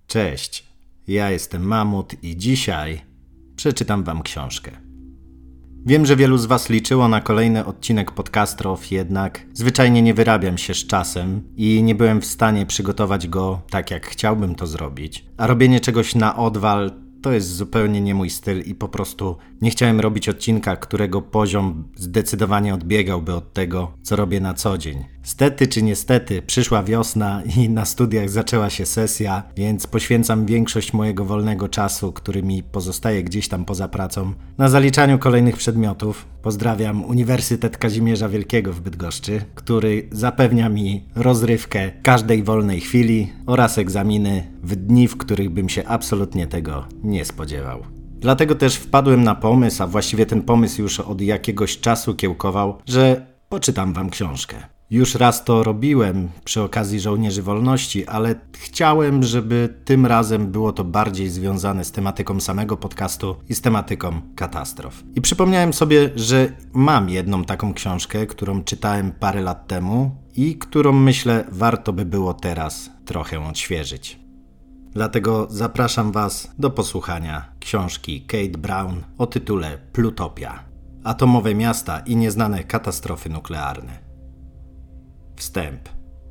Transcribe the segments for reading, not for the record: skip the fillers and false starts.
Cześć, ja jestem Mamut i dzisiaj przeczytam wam książkę. Wiem, że wielu z was liczyło na kolejny odcinek Podcastrow, jednak zwyczajnie nie wyrabiam się z czasem i nie byłem w stanie przygotować go tak, jak chciałbym to zrobić. A robienie czegoś na odwal to jest zupełnie nie mój styl i po prostu nie chciałem robić odcinka, którego poziom zdecydowanie odbiegałby od tego, co robię na co dzień. Stety czy niestety przyszła wiosna i na studiach zaczęła się sesja, więc poświęcam większość mojego wolnego czasu, który mi pozostaje gdzieś tam poza pracą, na zaliczaniu kolejnych przedmiotów. Pozdrawiam Uniwersytet Kazimierza Wielkiego w Bydgoszczy, który zapewnia mi rozrywkę każdej wolnej chwili oraz egzaminy w dni, w których bym się absolutnie tego nie spodziewał. Dlatego też wpadłem na pomysł, a właściwie ten pomysł już od jakiegoś czasu kiełkował, że poczytam wam książkę. Już raz to robiłem przy okazji Żołnierzy Wolności, ale chciałem, żeby tym razem było to bardziej związane z tematyką samego podcastu i z tematyką katastrof. I przypomniałem sobie, że mam jedną taką książkę, którą czytałem parę lat temu i którą myślę warto by było teraz trochę odświeżyć. Dlatego zapraszam was do posłuchania książki Kate Brown o tytule Plutopia. Atomowe miasta i nieznane katastrofy nuklearne. Wstęp.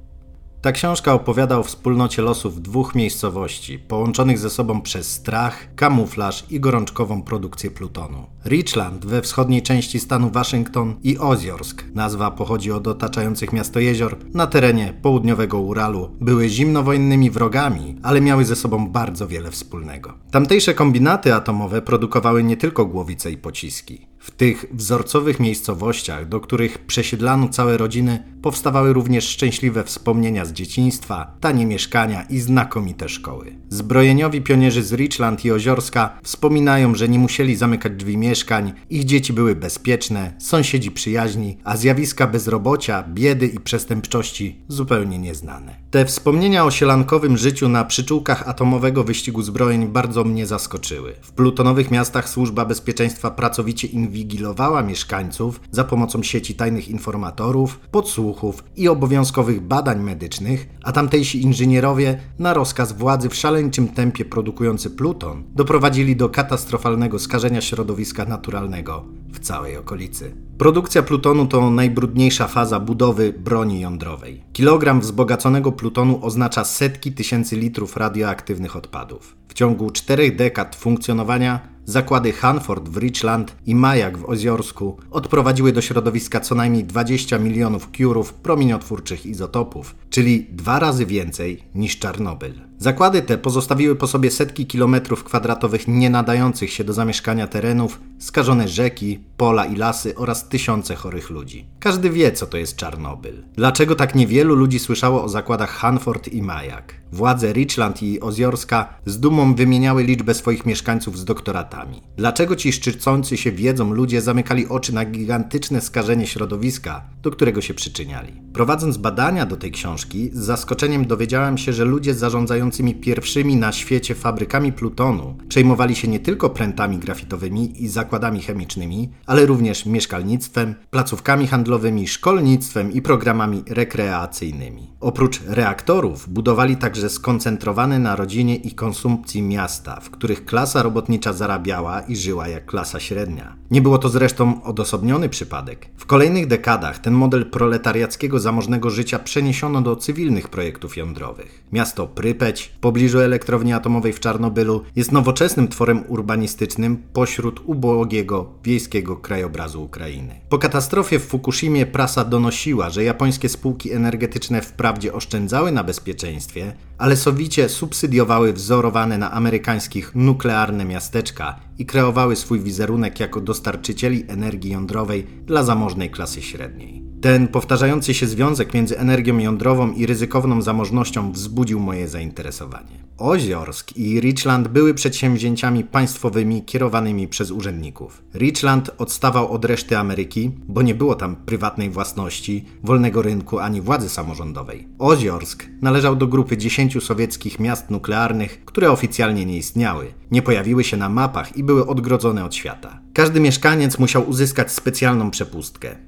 Ta książka opowiada o wspólnocie losów dwóch miejscowości, połączonych ze sobą przez strach, kamuflaż i gorączkową produkcję plutonu. Richland we wschodniej części stanu Waszyngton i Oziorsk, nazwa pochodzi od otaczających miasto jezior, na terenie południowego Uralu, były zimnowojennymi wrogami, ale miały ze sobą bardzo wiele wspólnego. Tamtejsze kombinaty atomowe produkowały nie tylko głowice i pociski. W tych wzorcowych miejscowościach, do których przesiedlano całe rodziny, powstawały również szczęśliwe wspomnienia z dzieciństwa, tanie mieszkania i znakomite szkoły. Zbrojeniowi pionierzy z Richland i Oziorska wspominają, że nie musieli zamykać drzwi mieszkań, ich dzieci były bezpieczne, sąsiedzi przyjaźni, a zjawiska bezrobocia, biedy i przestępczości zupełnie nieznane. Te wspomnienia o sielankowym życiu na przyczółkach atomowego wyścigu zbrojeń bardzo mnie zaskoczyły. W plutonowych miastach służba bezpieczeństwa pracowicie inwigilowała mieszkańców za pomocą sieci tajnych informatorów, podsłuchów i obowiązkowych badań medycznych, a tamtejsi inżynierowie na rozkaz władzy w szaleńczym tempie produkujący pluton doprowadzili do katastrofalnego skażenia środowiska naturalnego w całej okolicy. Produkcja plutonu to najbrudniejsza faza budowy broni jądrowej. Kilogram wzbogaconego plutonu oznacza setki tysięcy litrów radioaktywnych odpadów. W ciągu 4 dekad funkcjonowania zakłady Hanford w Richland i Majak w Oziorsku odprowadziły do środowiska co najmniej 20 milionów kiurów promieniotwórczych izotopów, czyli 2 razy więcej niż Czarnobyl. Zakłady te pozostawiły po sobie setki kilometrów kwadratowych nie nadających się do zamieszkania terenów, skażone rzeki, pola i lasy oraz tysiące chorych ludzi. Każdy wie, co to jest Czarnobyl. Dlaczego tak niewielu ludzi słyszało o zakładach Hanford i Majak? Władze Richland i Oziorska z dumą wymieniały liczbę swoich mieszkańców z doktoratami. Dlaczego ci szczycący się wiedzą ludzie zamykali oczy na gigantyczne skażenie środowiska, do którego się przyczyniali? Prowadząc badania do tej książki, z zaskoczeniem dowiedziałem się, że ludzie zarządzającymi pierwszymi na świecie fabrykami plutonu przejmowali się nie tylko prętami grafitowymi i zakładami chemicznymi, ale również mieszkalnictwem, placówkami handlowymi, szkolnictwem i programami rekreacyjnymi. Oprócz reaktorów budowali także skoncentrowane na rodzinie i konsumpcji miasta, w których klasa robotnicza zarabiała i żyła jak klasa średnia. Nie było to zresztą odosobniony przypadek. W kolejnych dekadach ten model proletariackiego zamożnego życia przeniesiono do cywilnych projektów jądrowych. Miasto Prypeć, w pobliżu elektrowni atomowej w Czarnobylu, jest nowoczesnym tworem urbanistycznym pośród ubogiego wiejskiego krajobrazu Ukrainy. Po katastrofie w Fukushimie prasa donosiła, że japońskie spółki energetyczne wprawdzie oszczędzały na bezpieczeństwie, ale sowicie subsydiowały wzorowane na amerykańskich nuklearne miasteczka i kreowały swój wizerunek jako dostarczycieli energii jądrowej dla zamożnej klasy średniej. Ten powtarzający się związek między energią jądrową i ryzykowną zamożnością wzbudził moje zainteresowanie. Oziorsk i Richland były przedsięwzięciami państwowymi kierowanymi przez urzędników. Richland odstawał od reszty Ameryki, bo nie było tam prywatnej własności, wolnego rynku ani władzy samorządowej. Oziorsk należał do grupy 10 sowieckich miast nuklearnych, które oficjalnie nie istniały, nie pojawiły się na mapach i były odgrodzone od świata. Każdy mieszkaniec musiał uzyskać specjalną przepustkę.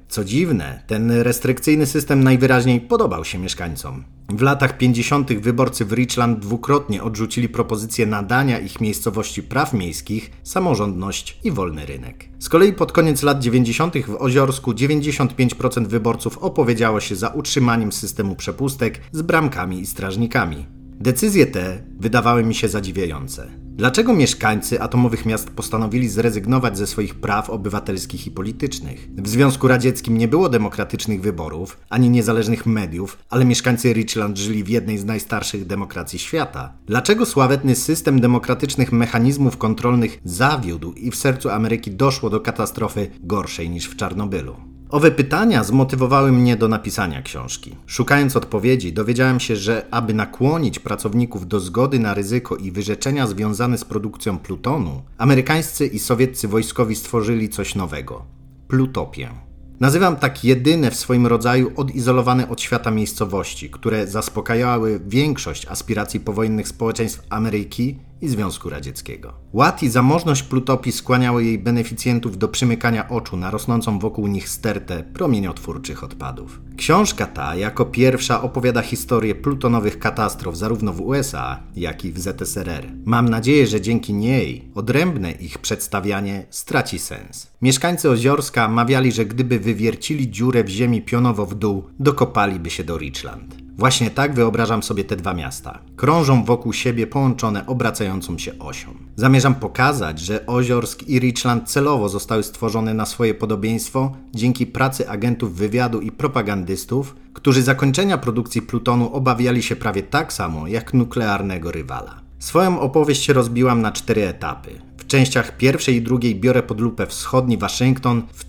Co dziwne, ten restrykcyjny system najwyraźniej podobał się mieszkańcom. W latach 50. wyborcy w Richland dwukrotnie odrzucili propozycję nadania ich miejscowości praw miejskich, samorządność i wolny rynek. Z kolei pod koniec lat 90. w Oziorsku 95% wyborców opowiedziało się za utrzymaniem systemu przepustek z bramkami i strażnikami. Decyzje te wydawały mi się zadziwiające. Dlaczego mieszkańcy atomowych miast postanowili zrezygnować ze swoich praw obywatelskich i politycznych? W Związku Radzieckim nie było demokratycznych wyborów, ani niezależnych mediów, ale mieszkańcy Richland żyli w jednej z najstarszych demokracji świata. Dlaczego sławetny system demokratycznych mechanizmów kontrolnych zawiódł i w sercu Ameryki doszło do katastrofy gorszej niż w Czarnobylu? Owe pytania zmotywowały mnie do napisania książki. Szukając odpowiedzi, dowiedziałem się, że aby nakłonić pracowników do zgody na ryzyko i wyrzeczenia związane z produkcją plutonu, amerykańscy i sowieccy wojskowi stworzyli coś nowego – plutopię. Nazywam tak jedyne w swoim rodzaju odizolowane od świata miejscowości, które zaspokajały większość aspiracji powojennych społeczeństw Ameryki i Związku Radzieckiego. Ład i zamożność plutopii skłaniały jej beneficjentów do przymykania oczu na rosnącą wokół nich stertę promieniotwórczych odpadów. Książka ta jako pierwsza opowiada historię plutonowych katastrof zarówno w USA, jak i w ZSRR. Mam nadzieję, że dzięki niej odrębne ich przedstawianie straci sens. Mieszkańcy Oziorska mawiali, że gdyby wywiercili dziurę w ziemi pionowo w dół, dokopaliby się do Richland. Właśnie tak wyobrażam sobie te dwa miasta. Krążą wokół siebie połączone obracającą się osią. Zamierzam pokazać, że Oziorsk i Richland celowo zostały stworzone na swoje podobieństwo dzięki pracy agentów wywiadu i propagandystów, którzy zakończenia produkcji plutonu obawiali się prawie tak samo jak nuklearnego rywala. Swoją opowieść rozbiłam na 4 etapy. W częściach pierwszej i drugiej biorę pod lupę wschodni Waszyngton w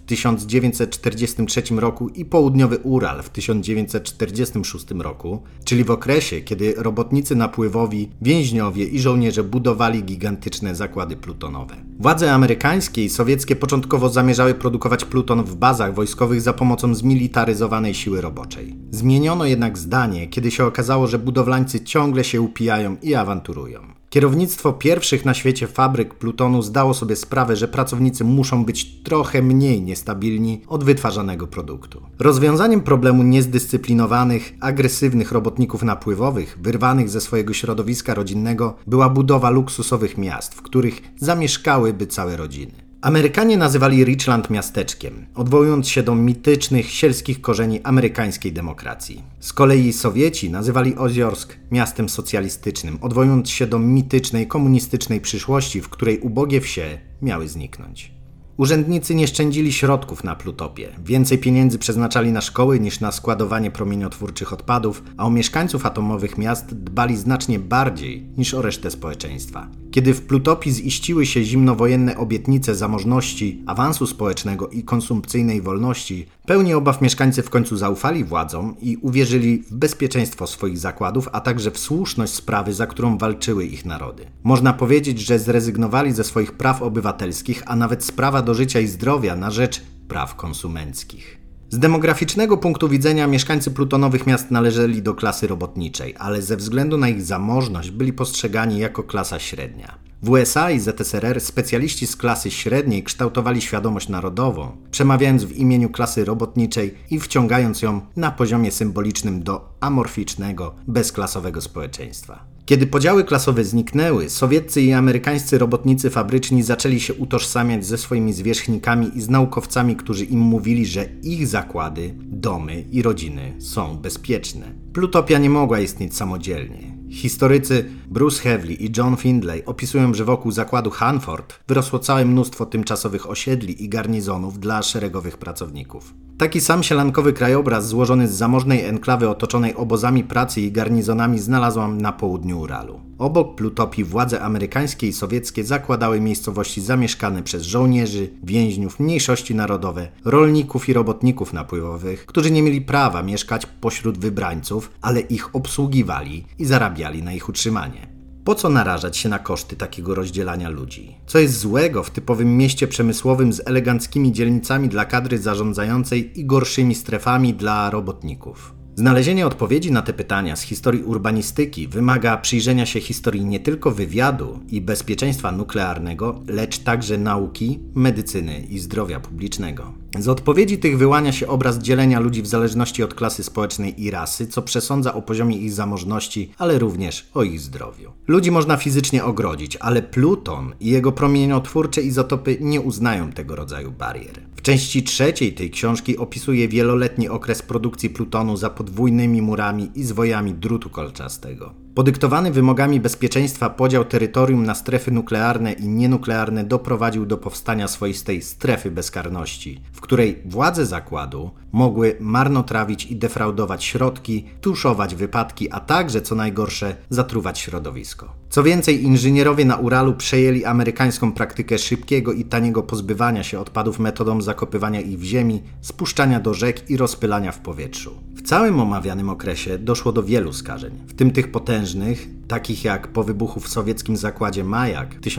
1943 roku i południowy Ural w 1946 roku, czyli w okresie, kiedy robotnicy napływowi, więźniowie i żołnierze budowali gigantyczne zakłady plutonowe. Władze amerykańskie i sowieckie początkowo zamierzały produkować pluton w bazach wojskowych za pomocą zmilitaryzowanej siły roboczej. Zmieniono jednak zdanie, kiedy się okazało, że budowlańcy ciągle się upijają i awanturują. Kierownictwo pierwszych na świecie fabryk plutonu zdało sobie sprawę, że pracownicy muszą być trochę mniej niestabilni od wytwarzanego produktu. Rozwiązaniem problemu niezdyscyplinowanych, agresywnych robotników napływowych, wyrwanych ze swojego środowiska rodzinnego, była budowa luksusowych miast, w których zamieszkałyby całe rodziny. Amerykanie nazywali Richland miasteczkiem, odwołując się do mitycznych, sielskich korzeni amerykańskiej demokracji. Z kolei Sowieci nazywali Oziorsk miastem socjalistycznym, odwołując się do mitycznej, komunistycznej przyszłości, w której ubogie wsie miały zniknąć. Urzędnicy nie szczędzili środków na plutopię. Więcej pieniędzy przeznaczali na szkoły niż na składowanie promieniotwórczych odpadów, a o mieszkańców atomowych miast dbali znacznie bardziej niż o resztę społeczeństwa. Kiedy w plutopii ziściły się zimnowojenne obietnice zamożności, awansu społecznego i konsumpcyjnej wolności, pełni obaw mieszkańcy w końcu zaufali władzom i uwierzyli w bezpieczeństwo swoich zakładów, a także w słuszność sprawy, za którą walczyły ich narody. Można powiedzieć, że zrezygnowali ze swoich praw obywatelskich, a nawet z prawa do życia i zdrowia na rzecz praw konsumenckich. Z demograficznego punktu widzenia mieszkańcy plutonowych miast należeli do klasy robotniczej, ale ze względu na ich zamożność byli postrzegani jako klasa średnia. W USA i ZSRR specjaliści z klasy średniej kształtowali świadomość narodową, przemawiając w imieniu klasy robotniczej i wciągając ją na poziomie symbolicznym do amorficznego, bezklasowego społeczeństwa. Kiedy podziały klasowe zniknęły, sowieccy i amerykańscy robotnicy fabryczni zaczęli się utożsamiać ze swoimi zwierzchnikami i z naukowcami, którzy im mówili, że ich zakłady, domy i rodziny są bezpieczne. Plutopia nie mogła istnieć samodzielnie. Historycy Bruce Hevley i John Findlay opisują, że wokół zakładu Hanford wyrosło całe mnóstwo tymczasowych osiedli i garnizonów dla szeregowych pracowników. Taki sam sielankowy krajobraz złożony z zamożnej enklawy otoczonej obozami pracy i garnizonami znalazłam na południu Uralu. Obok plutopii władze amerykańskie i sowieckie zakładały miejscowości zamieszkane przez żołnierzy, więźniów, mniejszości narodowe, rolników i robotników napływowych, którzy nie mieli prawa mieszkać pośród wybrańców, ale ich obsługiwali i zarabiali na ich utrzymanie. Po co narażać się na koszty takiego rozdzielania ludzi? Co jest złego w typowym mieście przemysłowym z eleganckimi dzielnicami dla kadry zarządzającej i gorszymi strefami dla robotników? Znalezienie odpowiedzi na te pytania z historii urbanistyki wymaga przyjrzenia się historii nie tylko wywiadu i bezpieczeństwa nuklearnego, lecz także nauki, medycyny i zdrowia publicznego. Z odpowiedzi tych wyłania się obraz dzielenia ludzi w zależności od klasy społecznej i rasy, co przesądza o poziomie ich zamożności, ale również o ich zdrowiu. Ludzi można fizycznie ogrodzić, ale pluton i jego promieniotwórcze izotopy nie uznają tego rodzaju barier. W części 3 tej książki opisuje wieloletni okres produkcji plutonu za podwójnymi murami i zwojami drutu kolczastego. Podyktowany wymogami bezpieczeństwa podział terytorium na strefy nuklearne i nienuklearne doprowadził do powstania swoistej strefy bezkarności, w której władze zakładu mogły marnotrawić i defraudować środki, tuszować wypadki, a także, co najgorsze, zatruwać środowisko. Co więcej, inżynierowie na Uralu przejęli amerykańską praktykę szybkiego i taniego pozbywania się odpadów metodą zakopywania ich w ziemi, spuszczania do rzek i rozpylania w powietrzu. W całym omawianym okresie doszło do wielu skażeń, w tym tych potężnych, takich jak po wybuchu w sowieckim zakładzie Majak w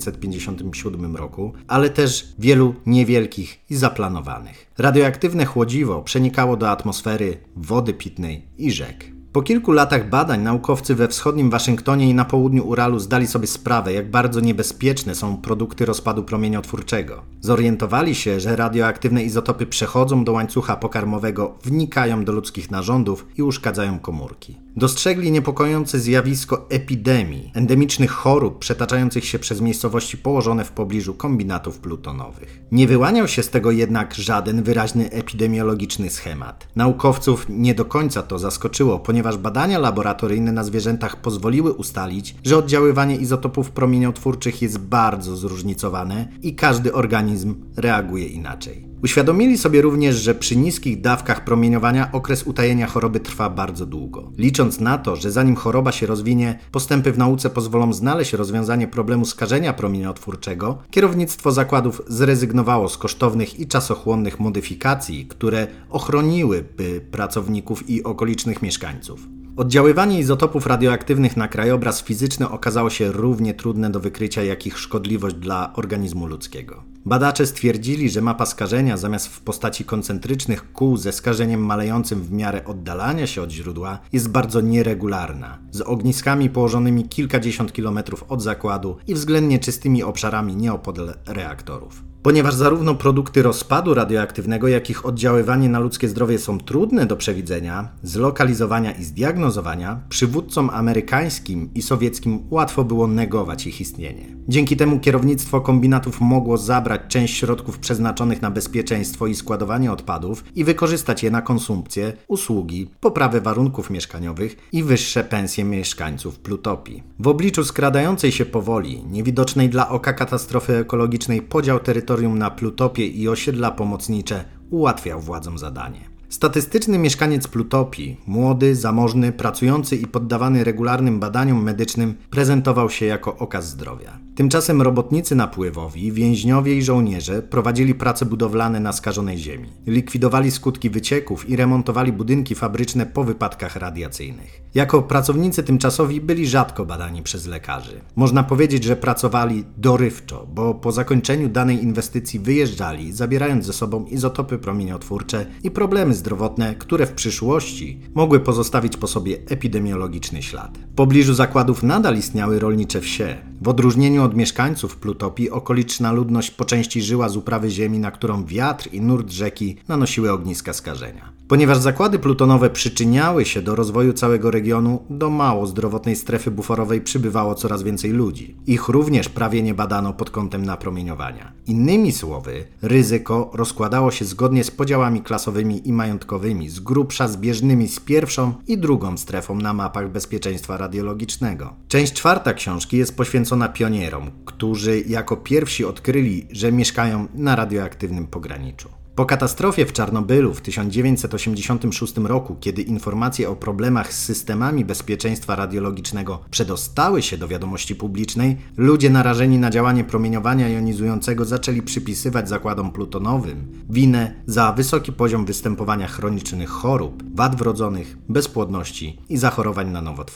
1957 roku, ale też wielu niewielkich i zaplanowanych. Radioaktywne chłodziwo przenikało do atmosfery, wody pitnej i rzek. Po kilku latach badań naukowcy we wschodnim Waszyngtonie i na południu Uralu zdali sobie sprawę, jak bardzo niebezpieczne są produkty rozpadu promieniotwórczego. Zorientowali się, że radioaktywne izotopy przechodzą do łańcucha pokarmowego, wnikają do ludzkich narządów i uszkadzają komórki. Dostrzegli niepokojące zjawisko epidemii, endemicznych chorób przetaczających się przez miejscowości położone w pobliżu kombinatów plutonowych. Nie wyłaniał się z tego jednak żaden wyraźny epidemiologiczny schemat. Naukowców nie do końca to zaskoczyło, ponieważ badania laboratoryjne na zwierzętach pozwoliły ustalić, że oddziaływanie izotopów promieniotwórczych jest bardzo zróżnicowane i każdy organizm reaguje inaczej. Uświadomili sobie również, że przy niskich dawkach promieniowania okres utajenia choroby trwa bardzo długo. Licząc na to, że zanim choroba się rozwinie, postępy w nauce pozwolą znaleźć rozwiązanie problemu skażenia promieniotwórczego, kierownictwo zakładów zrezygnowało z kosztownych i czasochłonnych modyfikacji, które ochroniłyby pracowników i okolicznych mieszkańców. Oddziaływanie izotopów radioaktywnych na krajobraz fizyczny okazało się równie trudne do wykrycia, jak ich szkodliwość dla organizmu ludzkiego. Badacze stwierdzili, że mapa skażenia zamiast w postaci koncentrycznych kół ze skażeniem malejącym w miarę oddalania się od źródła jest bardzo nieregularna, z ogniskami położonymi kilkadziesiąt kilometrów od zakładu i względnie czystymi obszarami nieopodal reaktorów. Ponieważ zarówno produkty rozpadu radioaktywnego, jak ich oddziaływanie na ludzkie zdrowie są trudne do przewidzenia, zlokalizowania i zdiagnozowania, przywódcom amerykańskim i sowieckim łatwo było negować ich istnienie. Dzięki temu kierownictwo kombinatów mogło zabrać część środków przeznaczonych na bezpieczeństwo i składowanie odpadów i wykorzystać je na konsumpcję, usługi, poprawę warunków mieszkaniowych i wyższe pensje mieszkańców Plutopii. W obliczu skradającej się powoli, niewidocznej dla oka katastrofy ekologicznej podział terytorium na Plutopię i osiedla pomocnicze ułatwiał władzom zadanie. Statystyczny mieszkaniec Plutopii, młody, zamożny, pracujący i poddawany regularnym badaniom medycznym, prezentował się jako okaz zdrowia. Tymczasem robotnicy napływowi, więźniowie i żołnierze prowadzili prace budowlane na skażonej ziemi. Likwidowali skutki wycieków i remontowali budynki fabryczne po wypadkach radiacyjnych. Jako pracownicy tymczasowi byli rzadko badani przez lekarzy. Można powiedzieć, że pracowali dorywczo, bo po zakończeniu danej inwestycji wyjeżdżali, zabierając ze sobą izotopy promieniotwórcze i problemy zdrowotne, które w przyszłości mogły pozostawić po sobie epidemiologiczny ślad. W pobliżu zakładów nadal istniały rolnicze wsie. W odróżnieniu od mieszkańców Plutopii okoliczna ludność po części żyła z uprawy ziemi, na którą wiatr i nurt rzeki nanosiły ogniska skażenia. Ponieważ zakłady plutonowe przyczyniały się do rozwoju całego regionu, do mało zdrowotnej strefy buforowej przybywało coraz więcej ludzi. Ich również prawie nie badano pod kątem napromieniowania. Innymi słowy, ryzyko rozkładało się zgodnie z podziałami klasowymi i majątkowymi, z grubsza zbieżnymi z pierwszą i drugą strefą na mapach bezpieczeństwa radiologicznego. Część 4 książki jest poświęcona pionierom, którzy jako pierwsi odkryli, że mieszkają na radioaktywnym pograniczu. Po katastrofie w Czarnobylu w 1986 roku, kiedy informacje o problemach z systemami bezpieczeństwa radiologicznego przedostały się do wiadomości publicznej, ludzie narażeni na działanie promieniowania jonizującego zaczęli przypisywać zakładom plutonowym winę za wysoki poziom występowania chronicznych chorób, wad wrodzonych, bezpłodności i zachorowań na nowotwory.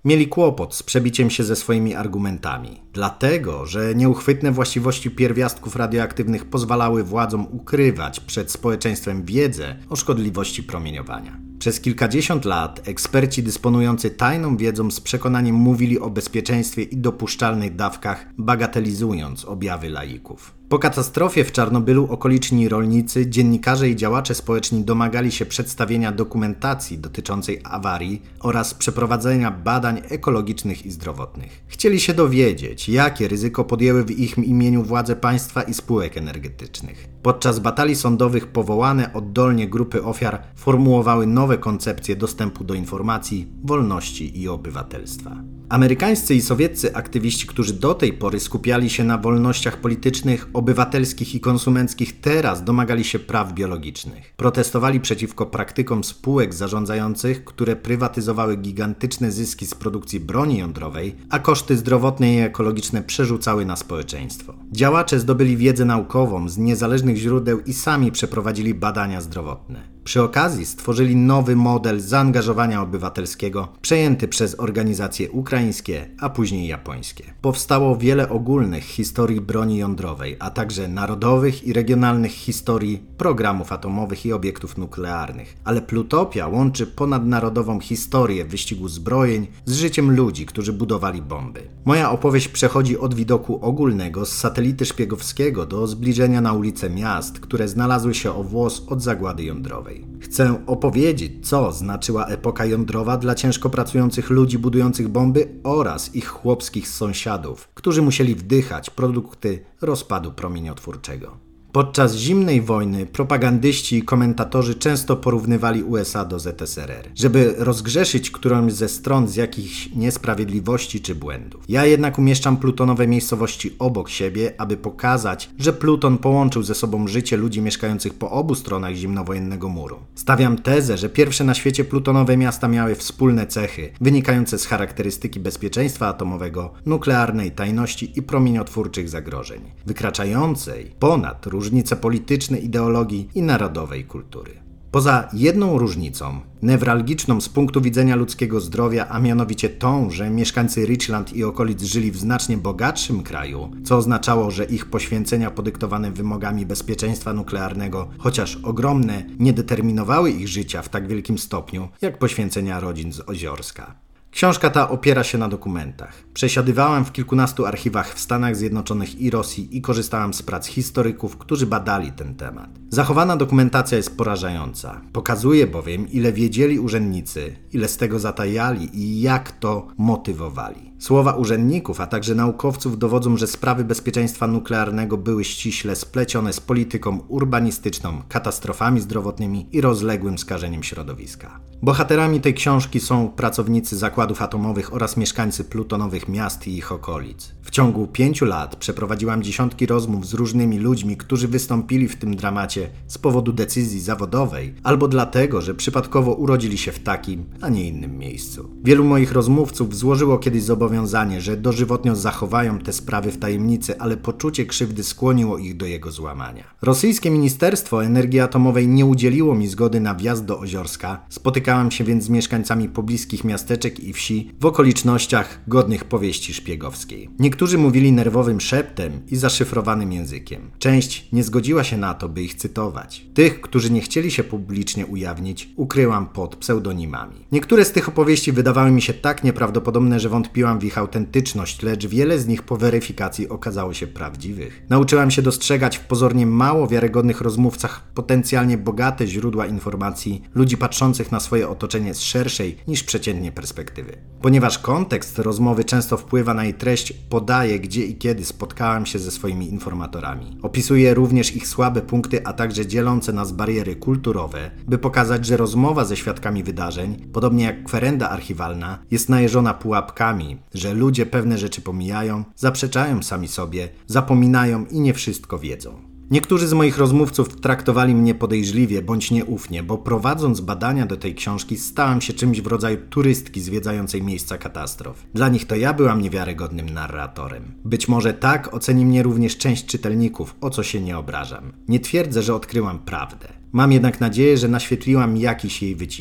Mieli kłopot z przebiciem się ze swoimi argumentami, dlatego, że nieuchwytne właściwości pierwiastków radioaktywnych pozwalały władzom ukrywać przed społeczeństwem wiedzę o szkodliwości promieniowania. Przez kilkadziesiąt lat eksperci dysponujący tajną wiedzą z przekonaniem mówili o bezpieczeństwie i dopuszczalnych dawkach, bagatelizując objawy laików. Po katastrofie w Czarnobylu okoliczni rolnicy, dziennikarze i działacze społeczni domagali się przedstawienia dokumentacji dotyczącej awarii oraz przeprowadzenia badań ekologicznych i zdrowotnych. Chcieli się dowiedzieć, jakie ryzyko podjęły w ich imieniu władze państwa i spółek energetycznych. Podczas batalii sądowych powołane oddolnie grupy ofiar formułowały nowe koncepcje dostępu do informacji, wolności i obywatelstwa. Amerykańscy i sowieccy aktywiści, którzy do tej pory skupiali się na wolnościach politycznych, obywatelskich i konsumenckich, teraz domagali się praw biologicznych. Protestowali przeciwko praktykom spółek zarządzających, które prywatyzowały gigantyczne zyski z produkcji broni jądrowej, a koszty zdrowotne i ekologiczne przerzucały na społeczeństwo. Działacze zdobyli wiedzę naukową z niezależnych źródeł i sami przeprowadzili badania zdrowotne. Przy okazji stworzyli nowy model zaangażowania obywatelskiego, przejęty przez organizacje ukraińskie, a później japońskie. Powstało wiele ogólnych historii broni jądrowej, a także narodowych i regionalnych historii programów atomowych i obiektów nuklearnych. Ale Plutopia łączy ponadnarodową historię wyścigu zbrojeń z życiem ludzi, którzy budowali bomby. Moja opowieść przechodzi od widoku ogólnego z satelity szpiegowskiego do zbliżenia na ulice miast, które znalazły się o włos od zagłady jądrowej. Chcę opowiedzieć, co znaczyła epoka jądrowa dla ciężko pracujących ludzi budujących bomby oraz ich chłopskich sąsiadów, którzy musieli wdychać produkty rozpadu promieniotwórczego. Podczas zimnej wojny propagandyści i komentatorzy często porównywali USA do ZSRR, żeby rozgrzeszyć którąś ze stron z jakichś niesprawiedliwości czy błędów. Ja jednak umieszczam plutonowe miejscowości obok siebie, aby pokazać, że Pluton połączył ze sobą życie ludzi mieszkających po obu stronach zimnowojennego muru. Stawiam tezę, że pierwsze na świecie plutonowe miasta miały wspólne cechy, wynikające z charakterystyki bezpieczeństwa atomowego, nuklearnej tajności i promieniotwórczych zagrożeń, wykraczającej ponad różnice polityczne, ideologii i narodowej kultury. Poza jedną różnicą, newralgiczną z punktu widzenia ludzkiego zdrowia, a mianowicie tą, że mieszkańcy Richland i okolic żyli w znacznie bogatszym kraju, co oznaczało, że ich poświęcenia podyktowane wymogami bezpieczeństwa nuklearnego, chociaż ogromne, nie determinowały ich życia w tak wielkim stopniu, jak poświęcenia rodzin z Oziorska. Książka ta opiera się na dokumentach. Przesiadywałem w kilkunastu archiwach w Stanach Zjednoczonych i Rosji i korzystałem z prac historyków, którzy badali ten temat. Zachowana dokumentacja jest porażająca. Pokazuje bowiem, ile wiedzieli urzędnicy, ile z tego zatajali i jak to motywowali. Słowa urzędników, a także naukowców dowodzą, że sprawy bezpieczeństwa nuklearnego były ściśle splecione z polityką urbanistyczną, katastrofami zdrowotnymi i rozległym skażeniem środowiska. Bohaterami tej książki są pracownicy zakładów atomowych oraz mieszkańcy plutonowych miast i ich okolic. W ciągu 5 lat przeprowadziłam dziesiątki rozmów z różnymi ludźmi, którzy wystąpili w tym dramacie z powodu decyzji zawodowej albo dlatego, że przypadkowo urodzili się w takim, a nie innym miejscu. Wielu moich rozmówców złożyło kiedyś zobowiązanie, że dożywotnio zachowają te sprawy w tajemnicy, ale poczucie krzywdy skłoniło ich do jego złamania. Rosyjskie Ministerstwo Energii Atomowej nie udzieliło mi zgody na wjazd do Oziorska. Spotykałem się więc z mieszkańcami pobliskich miasteczek i wsi w okolicznościach godnych powieści szpiegowskiej. Niektórzy mówili nerwowym szeptem i zaszyfrowanym językiem. Część nie zgodziła się na to, by ich cytować. Tych, którzy nie chcieli się publicznie ujawnić, ukryłam pod pseudonimami. Niektóre z tych opowieści wydawały mi się tak nieprawdopodobne, że wątpiłam w ich autentyczność, lecz wiele z nich po weryfikacji okazało się prawdziwych. Nauczyłam się dostrzegać w pozornie mało wiarygodnych rozmówcach potencjalnie bogate źródła informacji, ludzi patrzących na swoje otoczenie z szerszej niż przeciętnie perspektywy. Ponieważ kontekst rozmowy często wpływa na jej treść, podaję, gdzie i kiedy spotkałam się ze swoimi informatorami. Opisuję również ich słabe punkty, a także dzielące nas bariery kulturowe, by pokazać, że rozmowa ze świadkami wydarzeń, podobnie jak kwerenda archiwalna, jest najeżona pułapkami, że ludzie pewne rzeczy pomijają, zaprzeczają sami sobie, zapominają i nie wszystko wiedzą. Niektórzy z moich rozmówców traktowali mnie podejrzliwie bądź nieufnie, bo prowadząc badania do tej książki stałam się czymś w rodzaju turystki zwiedzającej miejsca katastrof. Dla nich to ja byłam niewiarygodnym narratorem. Być może tak oceni mnie również część czytelników, o co się nie obrażam. Nie twierdzę, że odkryłam prawdę. Mam jednak nadzieję, że naświetliłam jakiś jej wycinek.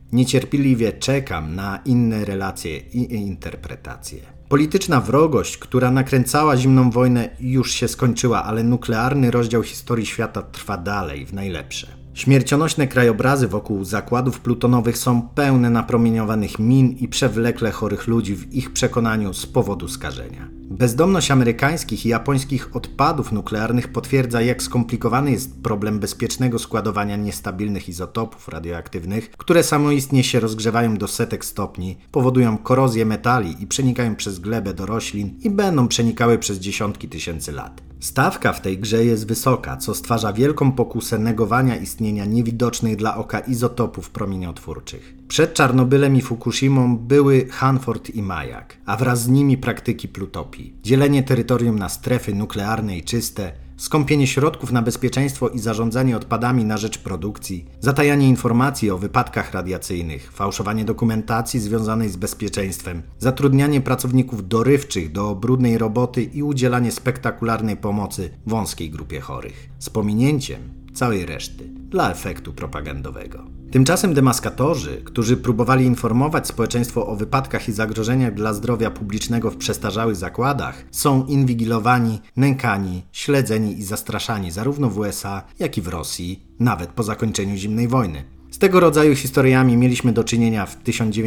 Niecierpliwie czekam na inne relacje i interpretacje. Polityczna wrogość, która nakręcała zimną wojnę, już się skończyła, ale nuklearny rozdział historii świata trwa dalej w najlepsze. Śmiercionośne krajobrazy wokół zakładów plutonowych są pełne napromieniowanych min i przewlekle chorych ludzi w ich przekonaniu z powodu skażenia. Bezdomność amerykańskich i japońskich odpadów nuklearnych potwierdza, jak skomplikowany jest problem bezpiecznego składowania niestabilnych izotopów radioaktywnych, które samoistnie się rozgrzewają do setek stopni, powodują korozję metali i przenikają przez glebę do roślin i będą przenikały przez dziesiątki tysięcy lat. Stawka w tej grze jest wysoka, co stwarza wielką pokusę negowania istnienia niewidocznych dla oka izotopów promieniotwórczych. Przed Czarnobylem i Fukushimą były Hanford i Majak, a wraz z nimi praktyki plutopii. Dzielenie terytorium na strefy nuklearne i czyste, skąpienie środków na bezpieczeństwo i zarządzanie odpadami na rzecz produkcji, zatajanie informacji o wypadkach radiacyjnych, fałszowanie dokumentacji związanej z bezpieczeństwem, zatrudnianie pracowników dorywczych do brudnej roboty i udzielanie spektakularnej pomocy wąskiej grupie chorych, z pominięciem całej reszty dla efektu propagandowego. Tymczasem demaskatorzy, którzy próbowali informować społeczeństwo o wypadkach i zagrożeniach dla zdrowia publicznego w przestarzałych zakładach, są inwigilowani, nękani, śledzeni i zastraszani zarówno w USA, jak i w Rosji, nawet po zakończeniu zimnej wojny. Z tego rodzaju historiami mieliśmy do czynienia w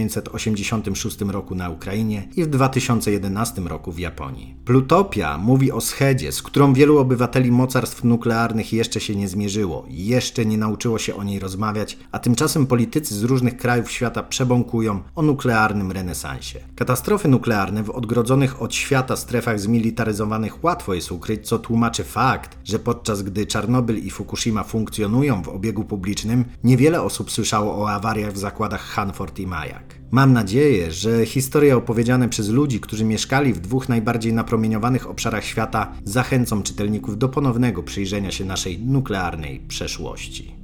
1986 roku na Ukrainie i w 2011 roku w Japonii. Plutopia mówi o schedzie, z którą wielu obywateli mocarstw nuklearnych jeszcze się nie zmierzyło, jeszcze nie nauczyło się o niej rozmawiać, a tymczasem politycy z różnych krajów świata przebąkują o nuklearnym renesansie. Katastrofy nuklearne w odgrodzonych od świata strefach zmilitaryzowanych łatwo jest ukryć, co tłumaczy fakt, że podczas gdy Czarnobyl i Fukushima funkcjonują w obiegu publicznym, niewiele osób słyszało o awariach w zakładach Hanford i Majak. Mam nadzieję, że historie opowiedziane przez ludzi, którzy mieszkali w dwóch najbardziej napromieniowanych obszarach świata, zachęcą czytelników do ponownego przyjrzenia się naszej nuklearnej przeszłości.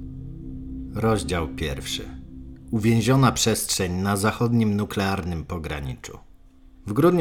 Rozdział 1. Uwięziona przestrzeń na zachodnim nuklearnym pograniczu. W grudniu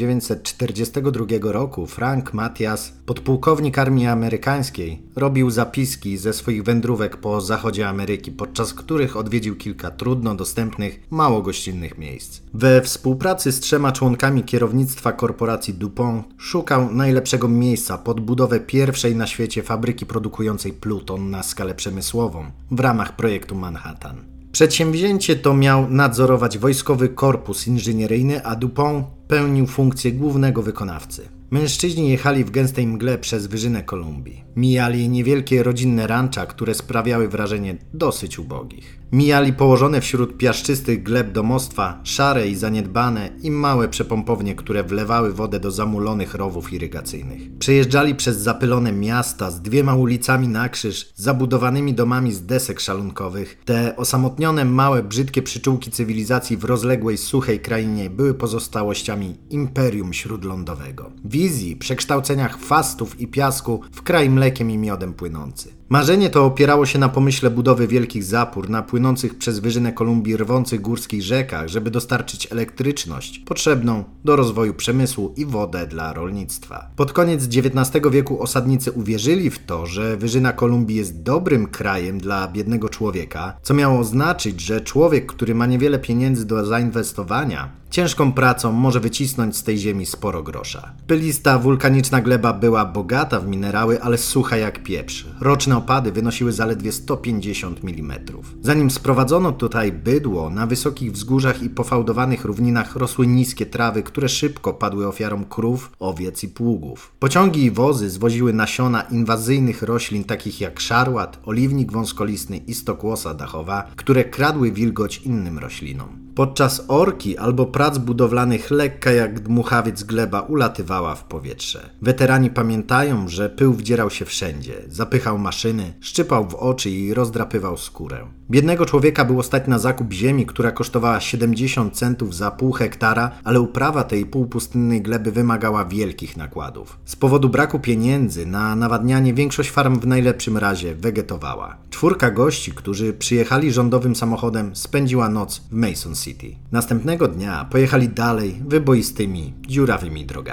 1942 roku Frank Mathias, podpułkownik armii amerykańskiej, robił zapiski ze swoich wędrówek po zachodzie Ameryki, podczas których odwiedził kilka trudno dostępnych, mało gościnnych miejsc. We współpracy z 3 członkami kierownictwa korporacji DuPont szukał najlepszego miejsca pod budowę pierwszej na świecie fabryki produkującej pluton na skalę przemysłową w ramach projektu Manhattan. Przedsięwzięcie to miał nadzorować wojskowy korpus inżynieryjny, a DuPont pełnił funkcję głównego wykonawcy. Mężczyźni jechali w gęstej mgle przez wyżynę Kolumbii. Mijali niewielkie rodzinne rancza, które sprawiały wrażenie dosyć ubogich. Mijali położone wśród piaszczystych gleb domostwa, szare i zaniedbane, i małe przepompownie, które wlewały wodę do zamulonych rowów irygacyjnych. Przejeżdżali przez zapylone miasta z 2 ulicami na krzyż, zabudowanymi domami z desek szalunkowych. Te osamotnione, małe, brzydkie przyczółki cywilizacji w rozległej, suchej krainie były pozostałościami imperium śródlądowego. Wizji przekształcenia chwastów i piasku w kraj mlekiem i miodem płynący. Marzenie to opierało się na pomyśle budowy wielkich zapór na płynących przez wyżynę Kolumbii rwących górskich rzekach, żeby dostarczyć elektryczność potrzebną do rozwoju przemysłu i wodę dla rolnictwa. Pod koniec XIX wieku osadnicy uwierzyli w to, że wyżyna Kolumbii jest dobrym krajem dla biednego człowieka, co miało oznaczyć, że człowiek, który ma niewiele pieniędzy do zainwestowania, ciężką pracą może wycisnąć z tej ziemi sporo grosza. Pylista wulkaniczna gleba była bogata w minerały, ale sucha jak pieprz. Roczne opady wynosiły zaledwie 150 mm. Zanim sprowadzono tutaj bydło, na wysokich wzgórzach i pofałdowanych równinach rosły niskie trawy, które szybko padły ofiarą krów, owiec i pługów. Pociągi i wozy zwoziły nasiona inwazyjnych roślin takich jak szarłat, oliwnik wąskolistny i stokłosa dachowa, które kradły wilgoć innym roślinom. Podczas orki albo prac budowlanych lekka jak dmuchawiec gleba ulatywała w powietrze. Weterani pamiętają, że pył wdzierał się wszędzie, zapychał maszyny, szczypał w oczy i rozdrapywał skórę. Biednego człowieka było stać na zakup ziemi, która kosztowała 70 centów za pół hektara, ale uprawa tej półpustynnej gleby wymagała wielkich nakładów. Z powodu braku pieniędzy na nawadnianie większość farm w najlepszym razie wegetowała. 4 gości, którzy przyjechali rządowym samochodem, spędziła noc w Mason City. Następnego dnia pojechali dalej wyboistymi, dziurawymi drogami.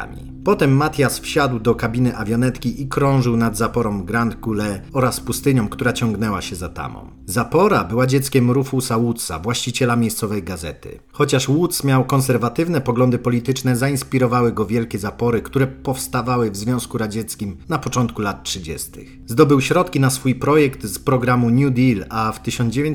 Potem Matias wsiadł do kabiny awionetki i krążył nad zaporą Grand Coulee oraz pustynią, która ciągnęła się za tamą. Zapora była dzieckiem Rufusa Woodsa, właściciela miejscowej gazety. Chociaż Woods miał konserwatywne poglądy polityczne, zainspirowały go wielkie zapory, które powstawały w Związku Radzieckim na początku lat 30. Zdobył środki na swój projekt z programu New Deal, a w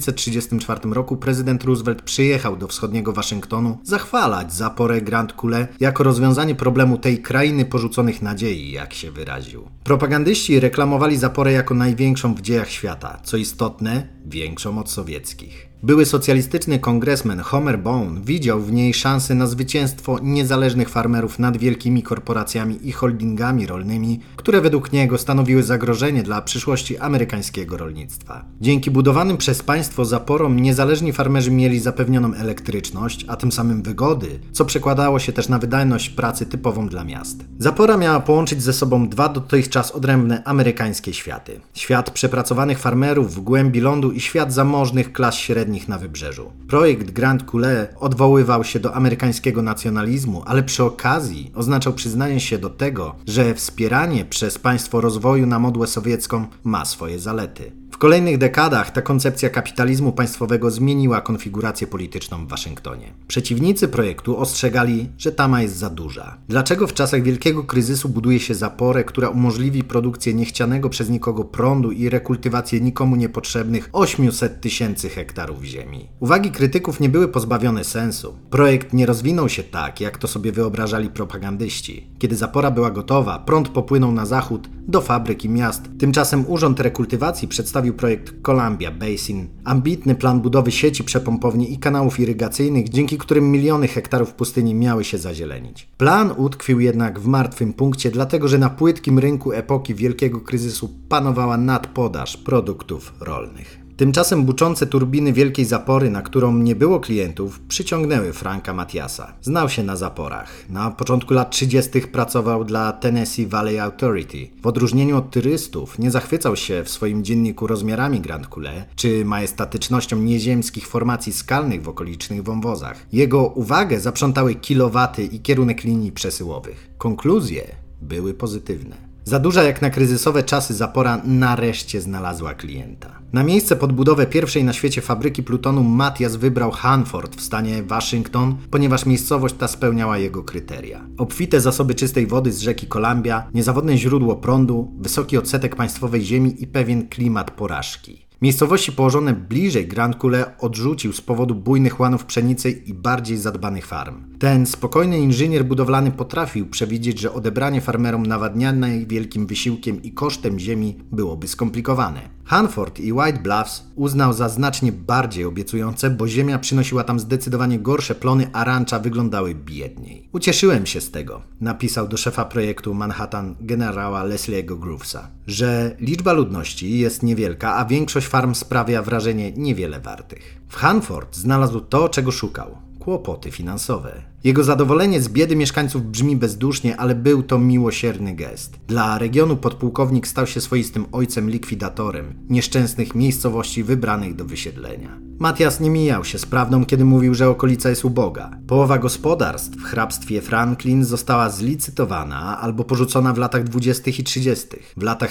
1934 roku prezydent Roosevelt przyjechał do wschodniego Waszyngtonu zachwalać zaporę Grand Coulee jako rozwiązanie problemu tej krainy porzuconych nadziei, jak się wyraził. Propagandyści reklamowali zaporę jako największą w dziejach świata, co istotne, większą od sowieckich. Były socjalistyczny kongresmen Homer Bone widział w niej szansę na zwycięstwo niezależnych farmerów nad wielkimi korporacjami i holdingami rolnymi, które według niego stanowiły zagrożenie dla przyszłości amerykańskiego rolnictwa. Dzięki budowanym przez państwo zaporom niezależni farmerzy mieli zapewnioną elektryczność, a tym samym wygody, co przekładało się też na wydajność pracy typową dla miast. Zapora miała połączyć ze sobą dwa dotychczas odrębne amerykańskie światy. Świat przepracowanych farmerów w głębi lądu i świat zamożnych klas średnich na wybrzeżu. Projekt Grand Coulee odwoływał się do amerykańskiego nacjonalizmu, ale przy okazji oznaczał przyznanie się do tego, że wspieranie przez państwo rozwoju na modłę sowiecką ma swoje zalety. W kolejnych dekadach ta koncepcja kapitalizmu państwowego zmieniła konfigurację polityczną w Waszyngtonie. Przeciwnicy projektu ostrzegali, że tama jest za duża. Dlaczego w czasach wielkiego kryzysu buduje się zaporę, która umożliwi produkcję niechcianego przez nikogo prądu i rekultywację nikomu niepotrzebnych 800 000 hektarów ziemi? Uwagi krytyków nie były pozbawione sensu. Projekt nie rozwinął się tak, jak to sobie wyobrażali propagandyści. Kiedy zapora była gotowa, prąd popłynął na zachód do fabryk i miast. Tymczasem Urząd Rekultywacji przedstawił projekt Columbia Basin, ambitny plan budowy sieci przepompowni i kanałów irygacyjnych, dzięki którym miliony hektarów pustyni miały się zazielenić. Plan utkwił jednak w martwym punkcie, dlatego że na płytkim rynku epoki wielkiego kryzysu panowała nadpodaż produktów rolnych. Tymczasem buczące turbiny wielkiej zapory, na którą nie było klientów, przyciągnęły Franka Matiasa. Znał się na zaporach. Na początku lat 30. pracował dla Tennessee Valley Authority. W odróżnieniu od turystów nie zachwycał się w swoim dzienniku rozmiarami Grand Coulee czy majestatycznością nieziemskich formacji skalnych w okolicznych wąwozach. Jego uwagę zaprzątały kilowaty i kierunek linii przesyłowych. Konkluzje były pozytywne. Za duża jak na kryzysowe czasy zapora nareszcie znalazła klienta. Na miejsce pod budowę pierwszej na świecie fabryki plutonu Matias wybrał Hanford w stanie Waszyngton, ponieważ miejscowość ta spełniała jego kryteria. Obfite zasoby czystej wody z rzeki Columbia, niezawodne źródło prądu, wysoki odsetek państwowej ziemi i pewien klimat porażki. Miejscowości położone bliżej Grand Coulee odrzucił z powodu bujnych łanów pszenicy i bardziej zadbanych farm. Ten spokojny inżynier budowlany potrafił przewidzieć, że odebranie farmerom nawadnianej wielkim wysiłkiem i kosztem ziemi byłoby skomplikowane. Hanford i White Bluffs uznał za znacznie bardziej obiecujące, bo ziemia przynosiła tam zdecydowanie gorsze plony, a rancza wyglądały biedniej. Ucieszyłem się z tego, napisał do szefa projektu Manhattan generała Leslie'ego Groovesa, że liczba ludności jest niewielka, a większość farm sprawia wrażenie niewiele wartych. W Hanford znalazł to, czego szukał. Kłopoty finansowe. Jego zadowolenie z biedy mieszkańców brzmi bezdusznie, ale był to miłosierny gest. Dla regionu podpułkownik stał się swoistym ojcem likwidatorem nieszczęsnych miejscowości wybranych do wysiedlenia. Matias nie mijał się z prawdą, kiedy mówił, że okolica jest uboga. Połowa gospodarstw w hrabstwie Franklin została zlicytowana albo porzucona w latach 20. i 30. W latach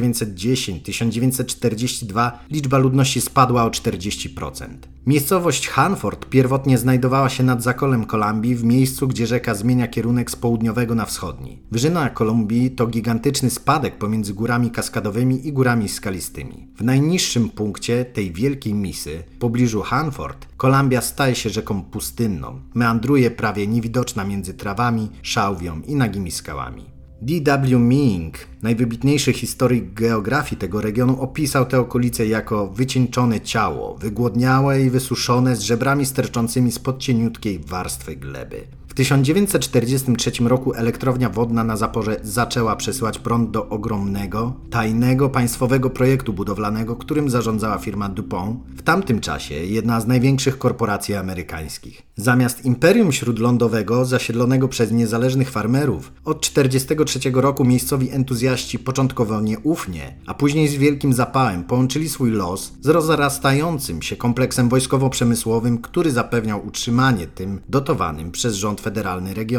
1910-1942 liczba ludności spadła o 40%. Miejscowość Hanford pierwotnie znajdowała się nad zakolem Kolumbii, w miejscu, gdzie rzeka zmienia kierunek z południowego na wschodni. Wyżyna Kolumbii to gigantyczny spadek pomiędzy górami kaskadowymi i górami skalistymi. W najniższym punkcie tej wielkiej misy, w pobliżu Hanford, Columbia staje się rzeką pustynną. Meandruje prawie niewidoczna między trawami, szałwią i nagimi skałami. D.W. Ming, najwybitniejszy historyk geografii tego regionu, opisał te okolice jako wycieńczone ciało, wygłodniałe i wysuszone z żebrami sterczącymi spod cieniutkiej warstwy gleby. W 1943 roku elektrownia wodna na Zaporze zaczęła przesyłać prąd do ogromnego, tajnego państwowego projektu budowlanego, którym zarządzała firma DuPont, w tamtym czasie jedna z największych korporacji amerykańskich. Zamiast imperium śródlądowego zasiedlonego przez niezależnych farmerów, od 1943 roku miejscowi entuzjaści początkowo nieufnie, a później z wielkim zapałem połączyli swój los z rozrastającym się kompleksem wojskowo-przemysłowym, który zapewniał utrzymanie tym dotowanym przez rząd federalny regionom.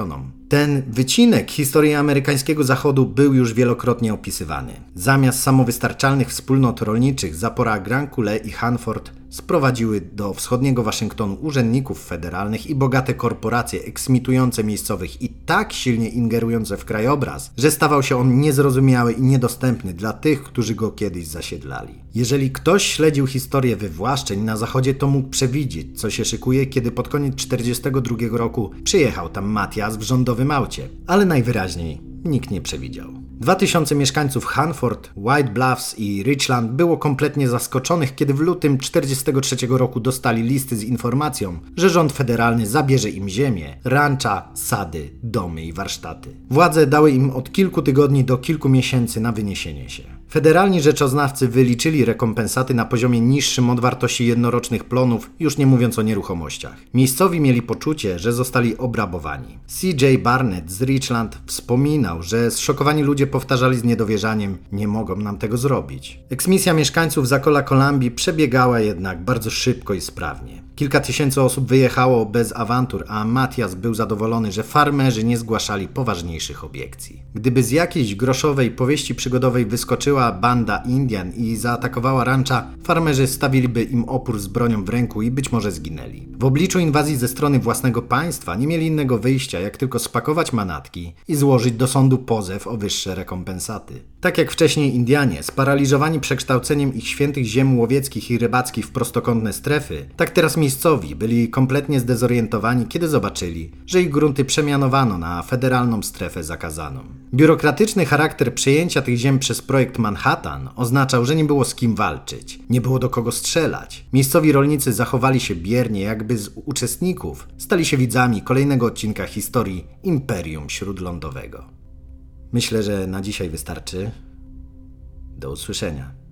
Ten wycinek historii amerykańskiego zachodu był już wielokrotnie opisywany. Zamiast samowystarczalnych wspólnot rolniczych zapora Grand Coulee i Hanford sprowadziły do wschodniego Waszyngtonu urzędników federalnych i bogate korporacje eksmitujące miejscowych i tak silnie ingerujące w krajobraz, że stawał się on niezrozumiały i niedostępny dla tych, którzy go kiedyś zasiedlali. Jeżeli ktoś śledził historię wywłaszczeń na zachodzie, to mógł przewidzieć, co się szykuje, kiedy pod koniec 1942 roku przyjechał tam Matthias w rządowym aucie, ale najwyraźniej nikt nie przewidział. 2000 mieszkańców Hanford, White Bluffs i Richland było kompletnie zaskoczonych, kiedy w lutym 1943 roku dostali listy z informacją, że rząd federalny zabierze im ziemię, rancza, sady, domy i warsztaty. Władze dały im od kilku tygodni do kilku miesięcy na wyniesienie się. Federalni rzeczoznawcy wyliczyli rekompensaty na poziomie niższym od wartości jednorocznych plonów, już nie mówiąc o nieruchomościach. Miejscowi mieli poczucie, że zostali obrabowani. C.J. Barnett z Richland wspominał, że zszokowani ludzie powtarzali z niedowierzaniem: nie mogą nam tego zrobić. Eksmisja mieszkańców Zakola Kolumbii przebiegała jednak bardzo szybko i sprawnie. Kilka tysięcy osób wyjechało bez awantur, a Matthias był zadowolony, że farmerzy nie zgłaszali poważniejszych obiekcji. Gdyby z jakiejś groszowej powieści przygodowej wyskoczyła banda Indian i zaatakowała rancza, farmerzy stawiliby im opór z bronią w ręku i być może zginęli. W obliczu inwazji ze strony własnego państwa nie mieli innego wyjścia, jak tylko spakować manatki i złożyć do sądu pozew o wyższe rekompensaty. Tak jak wcześniej Indianie, sparaliżowani przekształceniem ich świętych ziem łowieckich i rybackich w prostokątne strefy, tak teraz miejscowi byli kompletnie zdezorientowani, kiedy zobaczyli, że ich grunty przemianowano na federalną strefę zakazaną. Biurokratyczny charakter przejęcia tych ziem przez projekt Manhattan oznaczał, że nie było z kim walczyć, nie było do kogo strzelać. Miejscowi rolnicy zachowali się biernie, jakby z uczestników stali się widzami kolejnego odcinka historii Imperium Śródlądowego. Myślę, że na dzisiaj wystarczy. Do usłyszenia.